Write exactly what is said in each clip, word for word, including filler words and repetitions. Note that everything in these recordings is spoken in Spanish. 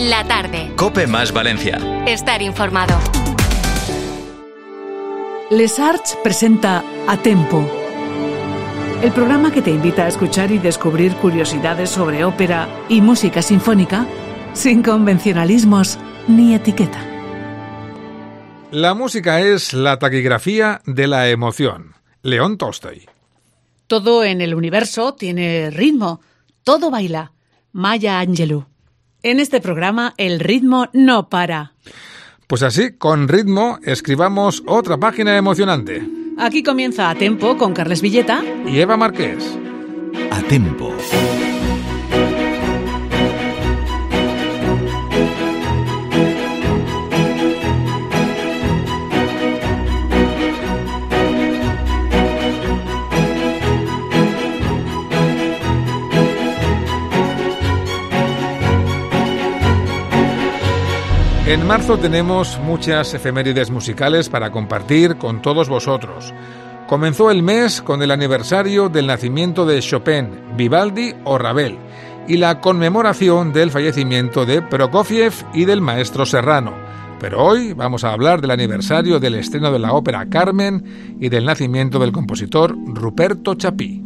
La tarde. COPE más Valencia. Estar informado. Les Arts presenta A Tempo, el programa que te invita a escuchar y descubrir curiosidades sobre ópera y música sinfónica sin convencionalismos ni etiqueta. La música es la taquigrafía de la emoción. León Tolstoy. Todo en el universo tiene ritmo, todo baila. Maya Angelou. En este programa el ritmo no para. Pues así, con ritmo, escribamos otra página emocionante. Aquí comienza A Tempo con Carles Villeta y Eva Marqués. A Tempo. En marzo tenemos muchas efemérides musicales para compartir con todos vosotros. Comenzó el mes con el aniversario del nacimiento de Chopin, Vivaldi o Ravel y la conmemoración del fallecimiento de Prokofiev y del maestro Serrano. Pero hoy vamos a hablar del aniversario del estreno de la ópera Carmen y del nacimiento del compositor Ruperto Chapí.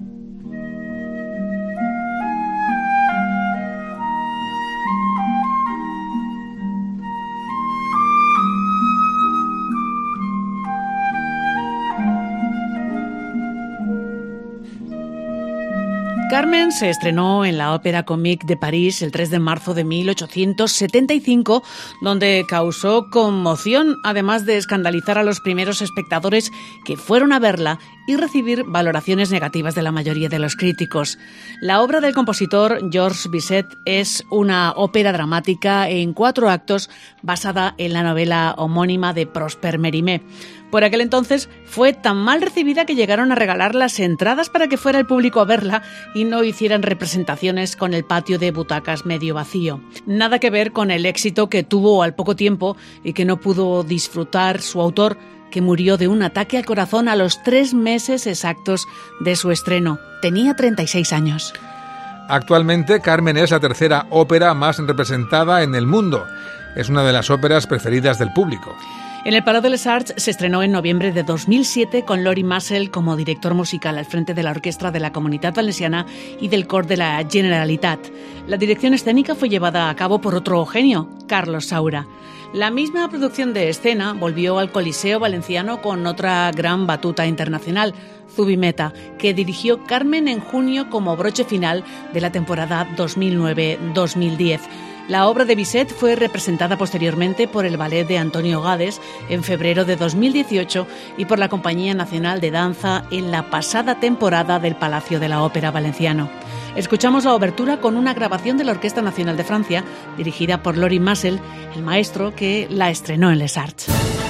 Carmen se estrenó en la Ópera Comique de París el tres de marzo de mil ochocientos setenta y cinco, donde causó conmoción, además de escandalizar a los primeros espectadores que fueron a verla y recibir valoraciones negativas de la mayoría de los críticos. La obra del compositor Georges Bizet es una ópera dramática en cuatro actos basada en la novela homónima de Prosper Mérimée. Por aquel entonces fue tan mal recibida que llegaron a regalar las entradas para que fuera el público a verla y no hicieran representaciones con el patio de butacas medio vacío. Nada que ver con el éxito que tuvo al poco tiempo y que no pudo disfrutar su autor, que murió de un ataque al corazón a los tres meses exactos de su estreno. Tenía treinta y seis años. Actualmente, Carmen es la tercera ópera más representada en el mundo. Es una de las óperas preferidas del público. En el Palau de les Arts se estrenó en noviembre de dos mil siete con Lori Massel como director musical al frente de la orquesta de la Comunitat Valenciana y del cor de la Generalitat. La dirección escénica fue llevada a cabo por otro genio, Carlos Saura. La misma producción de escena volvió al Coliseo Valenciano con otra gran batuta internacional, Zubimeta, que dirigió Carmen en junio como broche final de la temporada dos mil nueve dos mil diez. La obra de Bizet fue representada posteriormente por el ballet de Antonio Gades en febrero de dos mil dieciocho y por la Compañía Nacional de Danza en la pasada temporada del Palacio de la Ópera Valenciano. Escuchamos la obertura con una grabación de la Orquesta Nacional de Francia, dirigida por Lori Massel, el maestro que la estrenó en Les Arts.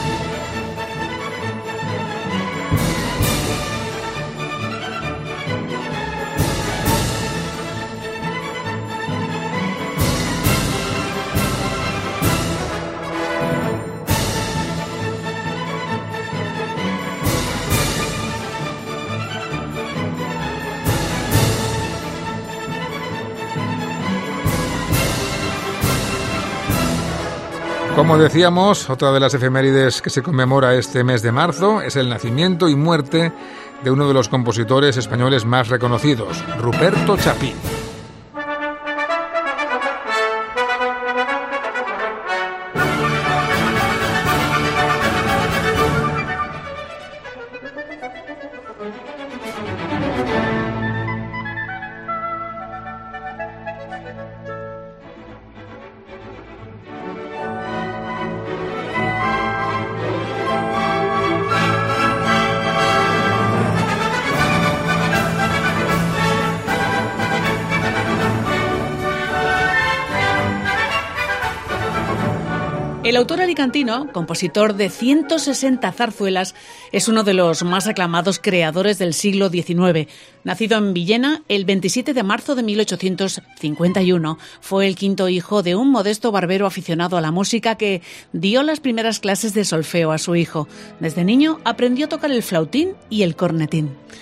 Como decíamos, otra de las efemérides que se conmemora este mes de marzo es el nacimiento y muerte de uno de los compositores españoles más reconocidos, Ruperto Chapí. El autor alicantino, compositor de ciento sesenta zarzuelas, es uno de los más aclamados creadores del siglo diecinueve. Nacido en Villena el veintisiete de marzo de mil ochocientos cincuenta y uno, fue el quinto hijo de un modesto barbero aficionado a la música que dio las primeras clases de solfeo a su hijo. Desde niño aprendió a tocar el flautín y el cornetín.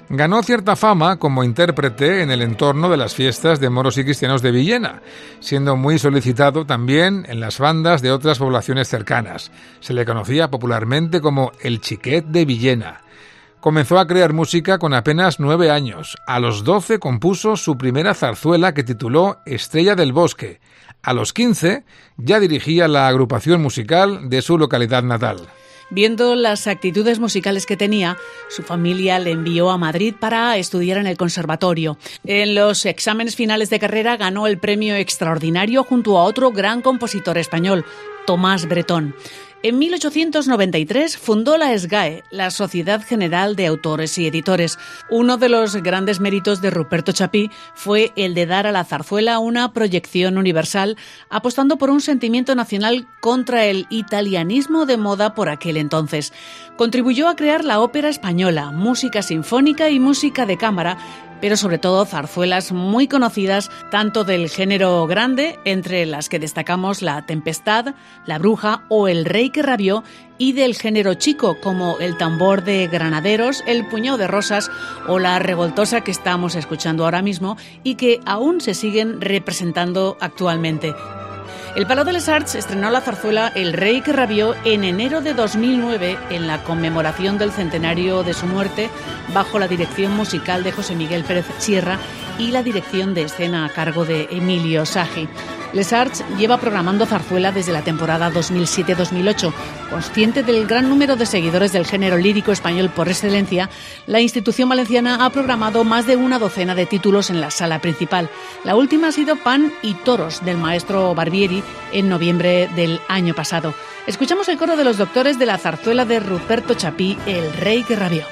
Ganó cierta fama como intérprete en el entorno de las fiestas de moros y cristianos de Villena, siendo muy solicitado también en las bandas de otras poblaciones cercanas. Se le conocía popularmente como el Xiquet de Villena. Comenzó a crear música con apenas nueve años. A los doce compuso su primera zarzuela que tituló Estrella del Bosque. A los quince ya dirigía la agrupación musical de su localidad natal. Viendo las actitudes musicales que tenía, su familia le envió a Madrid para estudiar en el conservatorio. En los exámenes finales de carrera ganó el premio extraordinario junto a otro gran compositor español, Tomás Bretón. En mil ochocientos noventa y tres fundó la S G A E, la Sociedad General de Autores y Editores. Uno de los grandes méritos de Ruperto Chapí fue el de dar a la zarzuela una proyección universal, apostando por un sentimiento nacional contra el italianismo de moda por aquel entonces. Contribuyó a crear la ópera española, música sinfónica y música de cámara, pero sobre todo zarzuelas muy conocidas, tanto del género grande, entre las que destacamos La Tempestad, La Bruja o El Rey que Rabió, y del género chico, como El Tambor de Granaderos, El Puñado de Rosas o La Revoltosa, que estamos escuchando ahora mismo y que aún se siguen representando actualmente. El Palau de les Arts estrenó la zarzuela El Rey que Rabió en enero de dos mil nueve en la conmemoración del centenario de su muerte, bajo la dirección musical de José Miguel Pérez Sierra y la dirección de escena a cargo de Emilio Sagi. Les Arts lleva programando zarzuela desde la temporada dos mil siete dos mil ocho. Consciente del gran número de seguidores del género lírico español por excelencia, la institución valenciana ha programado más de una docena de títulos en la sala principal. La última ha sido Pan y Toros, del maestro Barbieri, en noviembre del año pasado. Escuchamos el coro de los doctores de la zarzuela de Ruperto Chapí, El Rey que Rabió.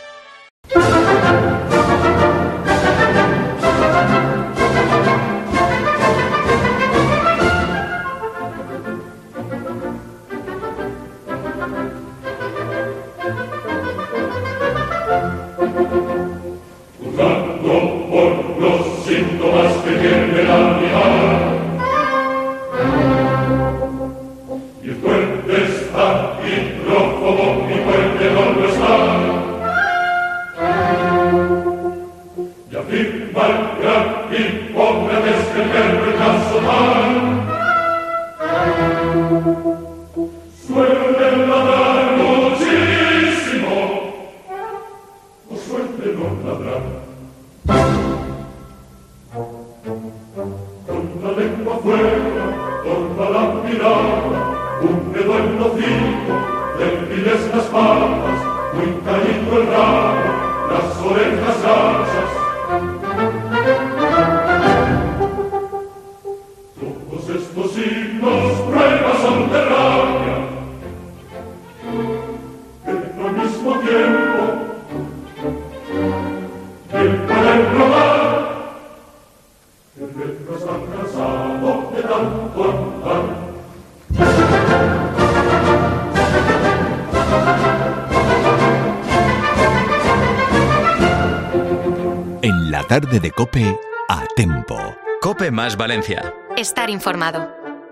En la tarde de COPE, a Tempo. COPE más Valencia. Estar informado.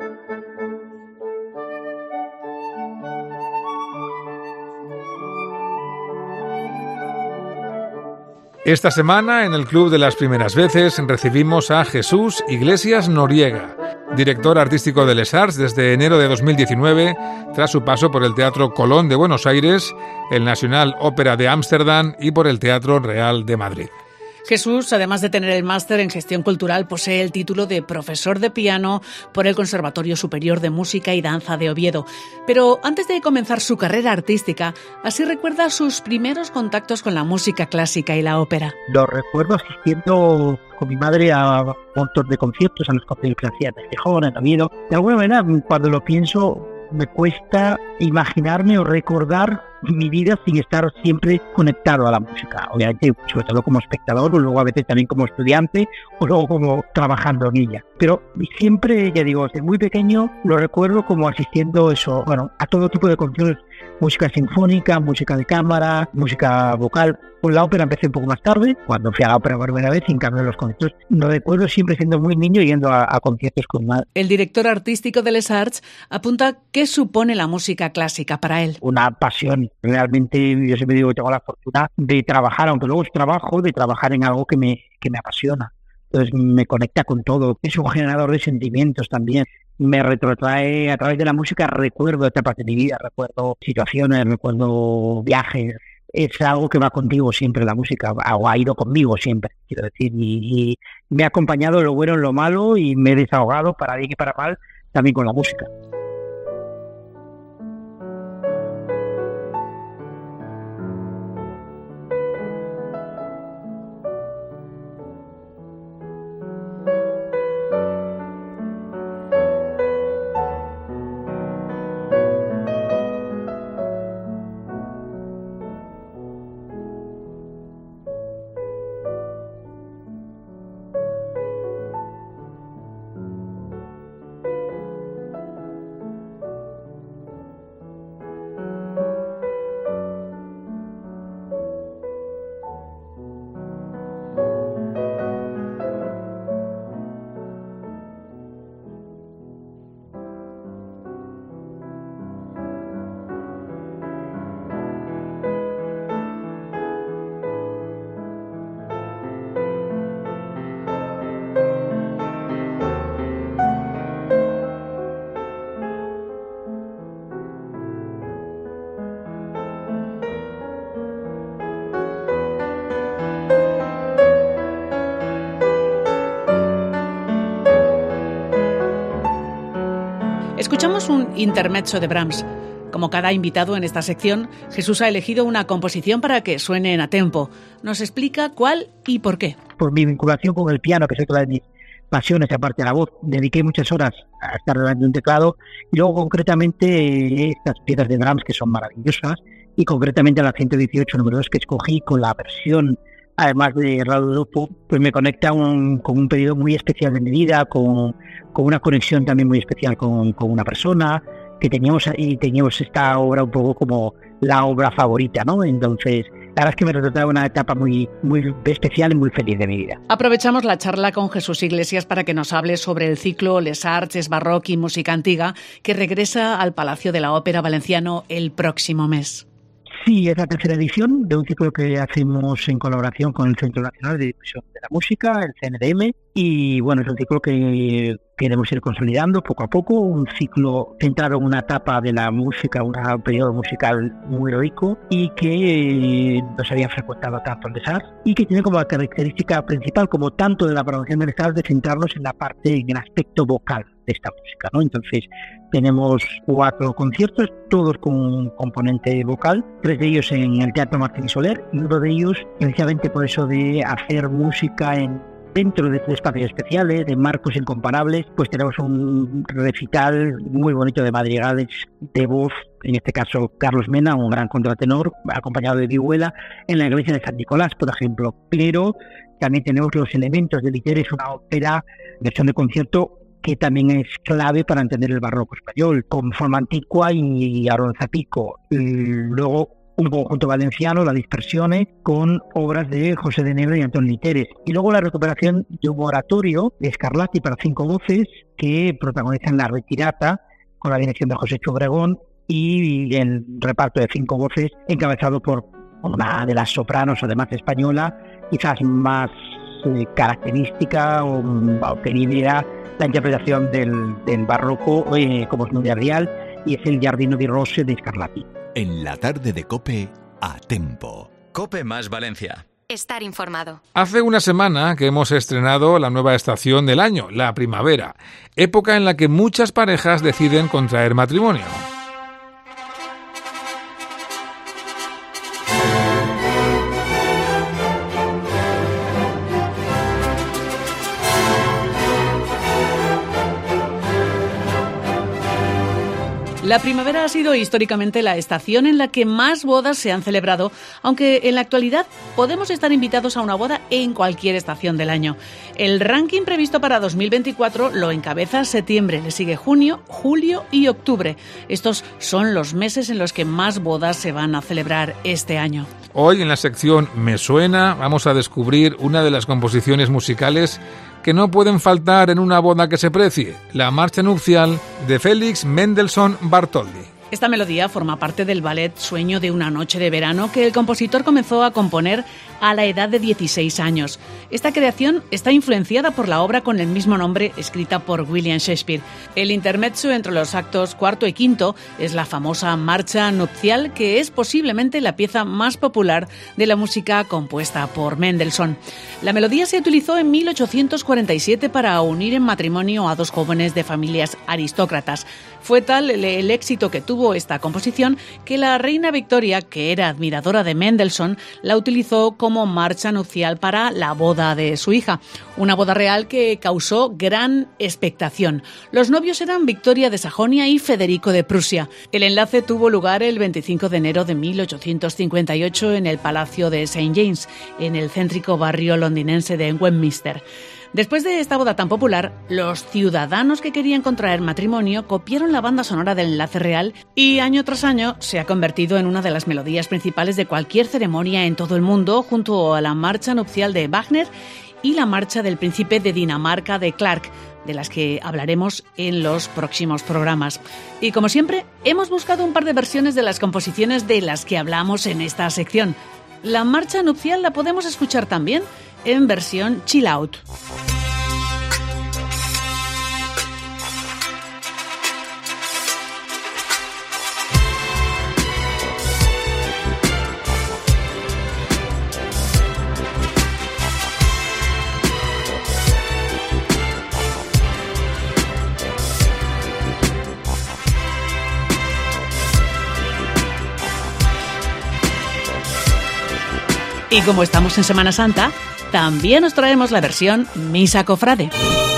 Esta semana, en el Club de las Primeras Veces, recibimos a Jesús Iglesias Noriega, director artístico de Les Arts desde enero de dos mil diecinueve, tras su paso por el Teatro Colón de Buenos Aires, el National Opera de Ámsterdam y por el Teatro Real de Madrid. Jesús, además de tener el máster en gestión cultural, posee el título de profesor de piano por el Conservatorio Superior de Música y Danza de Oviedo. Pero antes de comenzar su carrera artística, así recuerda sus primeros contactos con la música clásica y la ópera. Lo recuerdo asistiendo con mi madre a un montón de conciertos, a los conciertos que hacía desde joven en Oviedo. De alguna manera, cuando lo pienso, me cuesta imaginarme o recordar mi vida sin estar siempre conectado a la música, obviamente sobre todo como espectador o luego a veces también como estudiante o luego como trabajando en ella, pero siempre, ya digo, desde muy pequeño lo recuerdo como asistiendo eso, bueno, a todo tipo de conciertos, música sinfónica, música de cámara, música vocal. Con la ópera empecé un poco más tarde, cuando fui a la ópera por primera vez, y en cambio los conciertos lo recuerdo siempre siendo muy niño yendo a, a conciertos con madre. El director artístico de Les Arts apunta qué supone la música clásica para él. Una pasión bien. Realmente yo siempre digo que tengo la fortuna de trabajar, aunque luego es trabajo, de trabajar en algo que me, que me apasiona. Entonces me conecta con todo. Es un generador de sentimientos también. Me retrotrae a través de la música, recuerdo etapas de mi vida, recuerdo situaciones, recuerdo viajes. Es algo que va contigo siempre, la música, o ha ido conmigo siempre, quiero decir, y, y me ha acompañado en lo bueno, en lo malo, y me he desahogado para bien y para mal también con la música. Escuchamos un intermezzo de Brahms. Como cada invitado en esta sección, Jesús ha elegido una composición para que suene a tempo. Nos explica cuál y por qué. Por mi vinculación con el piano, que es otra de mis pasiones, aparte de la voz, dediqué muchas horas a estar delante de un teclado, y luego concretamente estas piezas de Brahms que son maravillosas, y concretamente la ciento dieciocho número dos que escogí con la versión, además de Rodolfo, pues me conecta un, con un periodo muy especial de mi vida, con, con una conexión también muy especial con, con una persona, que teníamos ahí, teníamos esta obra un poco como la obra favorita, ¿no? Entonces, la verdad es que me retrataba una etapa muy, muy especial y muy feliz de mi vida. Aprovechamos la charla con Jesús Iglesias para que nos hable sobre el ciclo Les Arts, Es Barroc y Música Antiga, que regresa al Palacio de la Ópera Valenciano el próximo mes. Sí, es la tercera edición de un ciclo que hacemos en colaboración con el Centro Nacional de Difusión de la Música, el C N D M, y bueno, es un ciclo que queremos ir consolidando poco a poco, un ciclo centrado en una etapa de la música, un periodo musical muy rico y que no se había frecuentado tanto el Les Arts y que tiene como característica principal, como tanto de la programación del Les Arts, de centrarnos en la parte, en el aspecto vocal de esta música, ¿no? Entonces tenemos cuatro conciertos, todos con un componente vocal, tres de ellos en el Teatro Martín y Soler, y uno de ellos inicialmente por eso de hacer música en dentro de espacios especiales, de marcos incomparables, pues tenemos un recital muy bonito de madrigales de voz, en este caso Carlos Mena, un gran contratenor, acompañado de vihuela, en la iglesia de San Nicolás, por ejemplo. Pero también tenemos los elementos de Literes, una ópera, versión de concierto, que también es clave para entender el barroco español, con forma antigua y Aronzapico. Y luego un conjunto valenciano, La Dispersione, con obras de José de Nebra y Antón Literes. Y luego la recuperación de un oratorio de Scarlatti para cinco voces que protagonizan La Retirata, con la dirección de José Obregón, y el reparto de cinco voces encabezado por una de las sopranos, además española, quizás más eh, característica o, o querida la interpretación del, del barroco eh, como es Nuria Rial, y es el Giardino di Rose de Scarlatti. En la tarde de COPE, a tempo. COPE más Valencia. Estar informado. Hace una semana que hemos estrenado la nueva estación del año, la primavera, época en la que muchas parejas deciden contraer matrimonio. La primavera ha sido históricamente la estación en la que más bodas se han celebrado, aunque en la actualidad podemos estar invitados a una boda en cualquier estación del año. El ranking previsto para dos mil veinticuatro lo encabeza septiembre, le sigue junio, julio y octubre. Estos son los meses en los que más bodas se van a celebrar este año. Hoy en la sección Me Suena vamos a descubrir una de las composiciones musicales que no pueden faltar en una boda que se precie, la marcha nupcial de Félix Mendelssohn Bartholdy. Esta melodía forma parte del ballet Sueño de una noche de verano que el compositor comenzó a componer a la edad de dieciséis años. Esta creación está influenciada por la obra con el mismo nombre escrita por William Shakespeare. El intermezzo entre los actos cuarto y quinto es la famosa marcha nupcial, que es posiblemente la pieza más popular de la música compuesta por Mendelssohn. La melodía se utilizó en mil ochocientos cuarenta y siete para unir en matrimonio a dos jóvenes de familias aristócratas. Fue tal el, el éxito que tuvo esta composición que la reina Victoria, que era admiradora de Mendelssohn, la utilizó como marcha nupcial para la boda de su hija. Una boda real que causó gran expectación. Los novios eran Victoria de Sajonia y Federico de Prusia. El enlace tuvo lugar el veinticinco de enero de mil ochocientos cincuenta y ocho en el Palacio de Saint James, en el céntrico barrio londinense de Westminster. Después de esta boda tan popular, los ciudadanos que querían contraer matrimonio copiaron la banda sonora del enlace real y año tras año se ha convertido en una de las melodías principales de cualquier ceremonia en todo el mundo, junto a la marcha nupcial de Wagner y la marcha del príncipe de Dinamarca de Clark, de las que hablaremos en los próximos programas. Y como siempre, hemos buscado un par de versiones de las composiciones de las que hablamos en esta sección. La marcha nupcial la podemos escuchar también en versión chill out. Y como estamos en Semana Santa, también os traemos la versión Misa Cofrade.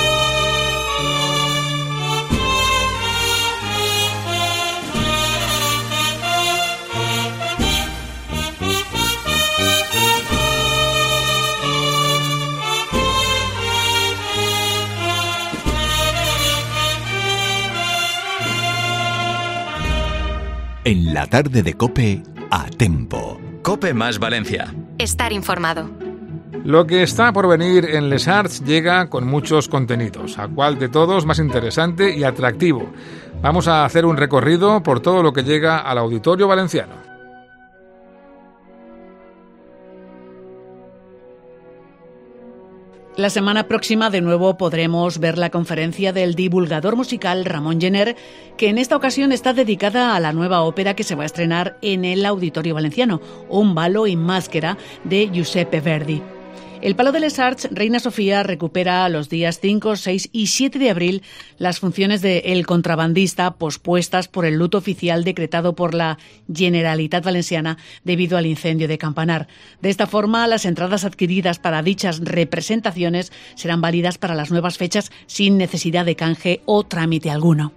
En la tarde de COPE, a Tempo. COPE más Valencia. Estar informado. Lo que está por venir en Les Arts llega con muchos contenidos. ¿A cuál de todos más interesante y atractivo? Vamos a hacer un recorrido por todo lo que llega al Auditorio Valenciano. La semana próxima de nuevo podremos ver la conferencia del divulgador musical Ramón Gener, que en esta ocasión está dedicada a la nueva ópera que se va a estrenar en el Auditorio Valenciano, Un balo in maschera de Giuseppe Verdi. El Palau de les Arts Reina Sofía recupera los días cinco, seis y siete de abril las funciones de El Contrabandista, pospuestas por el luto oficial decretado por la Generalitat Valenciana debido al incendio de Campanar. De esta forma, las entradas adquiridas para dichas representaciones serán válidas para las nuevas fechas sin necesidad de canje o trámite alguno.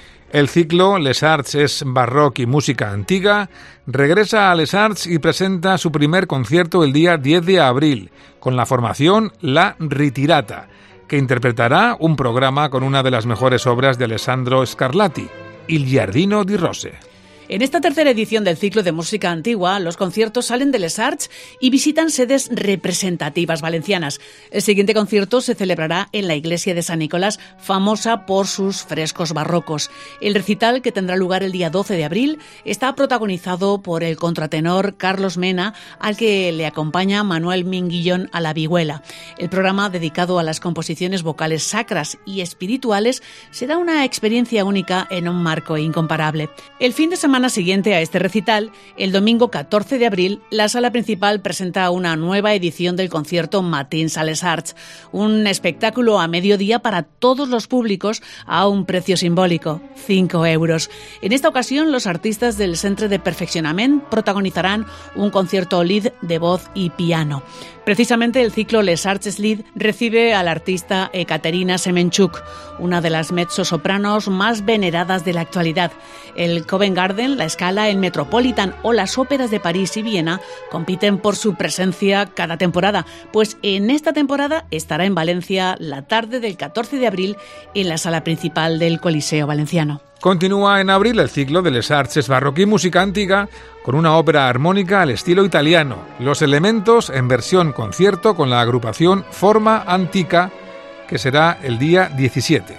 El ciclo Les Arts es barroc y música antigua regresa a Les Arts y presenta su primer concierto el día diez de abril, con la formación La Ritirata, que interpretará un programa con una de las mejores obras de Alessandro Scarlatti, Il Giardino di Rose. En esta tercera edición del ciclo de música antigua, los conciertos salen de Les Arts y visitan sedes representativas valencianas. El siguiente concierto se celebrará en la iglesia de San Nicolás, famosa por sus frescos barrocos. El recital, que tendrá lugar el día doce de abril, está protagonizado por el contratenor Carlos Mena, al que le acompaña Manuel Minguillón a la vihuela. El programa, dedicado a las composiciones vocales sacras y espirituales, será una experiencia única en un marco incomparable. El fin de semana siguiente a este recital, el domingo catorce de abril, la sala principal presenta una nueva edición del concierto Matins a les Arts, un espectáculo a mediodía para todos los públicos a un precio simbólico, cinco euros. En esta ocasión, los artistas del Centre de Perfeccionament protagonizarán un concierto lead de voz y piano. Precisamente el ciclo Les Arts Lead recibe a la artista Ekaterina Semenchuk, una de las mezzosopranos más veneradas de la actualidad. El Covent Garden, la Scala, el Metropolitan o las óperas de París y Viena compiten por su presencia cada temporada, pues en esta temporada estará en Valencia la tarde del catorce de abril en la sala principal del Coliseo Valenciano. Continúa en abril el ciclo de Les Arts Barroquí Música Antiga con una ópera armónica al estilo italiano, Los Elementos en versión concierto con la agrupación Forma Antica, que será el día diecisiete.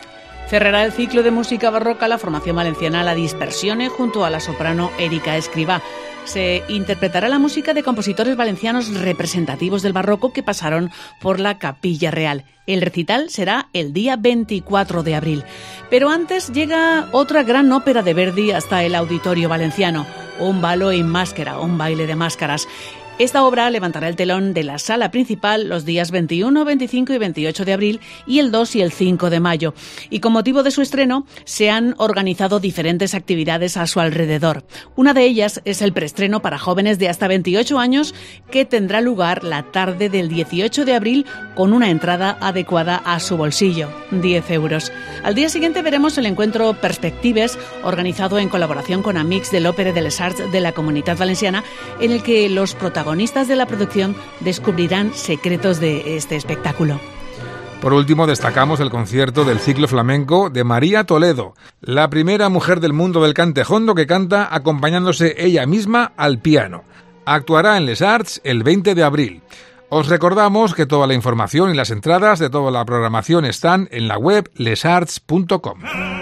Cerrará el ciclo de música barroca la formación valenciana La Dispersione junto a la soprano Erika Escrivá. Se interpretará la música de compositores valencianos representativos del barroco que pasaron por la Capilla Real. El recital será el día veinticuatro de abril. Pero antes llega otra gran ópera de Verdi hasta el Auditorio Valenciano, Un ballo in maschera, un baile de máscaras. Esta obra levantará el telón de la sala principal los días veintiuno, veinticinco y veintiocho de abril y el dos y el cinco de mayo. Y con motivo de su estreno se han organizado diferentes actividades a su alrededor. Una de ellas es el preestreno para jóvenes de hasta veintiocho años que tendrá lugar la tarde del dieciocho de abril con una entrada adecuada a su bolsillo, diez euros. Al día siguiente veremos el encuentro Perspectives, organizado en colaboración con Amics de l'Òpera de les Arts de la Comunitat Valenciana, en el que los protagonistas protagonistas de la producción descubrirán secretos de este espectáculo. Por último, destacamos el concierto del ciclo flamenco de María Toledo, la primera mujer del mundo del cantejondo que canta acompañándose ella misma al piano. Actuará en Les Arts el veinte de abril. Os recordamos que toda la información y las entradas de toda la programación están en la web les arts punto com.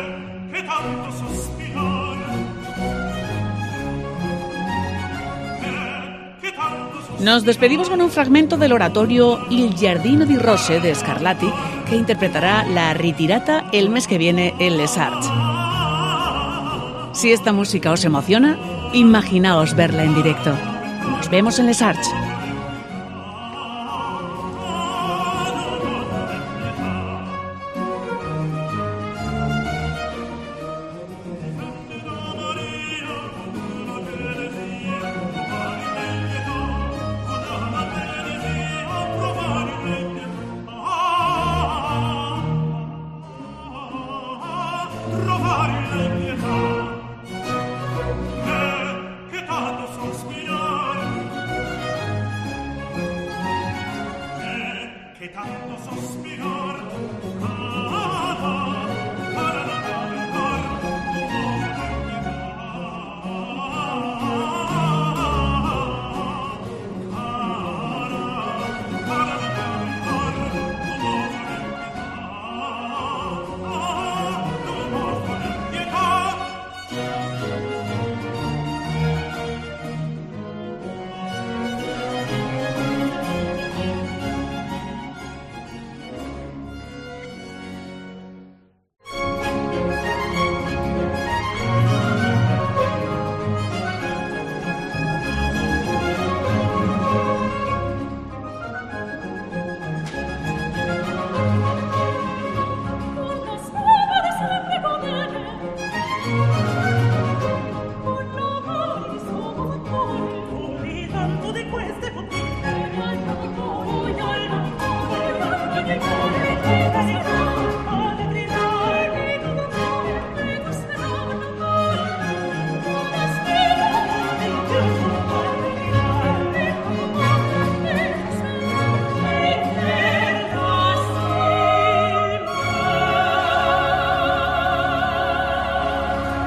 Nos despedimos con un fragmento del oratorio Il Giardino di Rose de Scarlatti, que interpretará la Ritirata el mes que viene en Les Arts. Si esta música os emociona, imaginaos verla en directo. Nos vemos en Les Arts.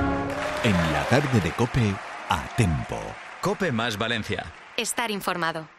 En la tarde de COPE, a Tempo. COPE más Valencia. Estar informado.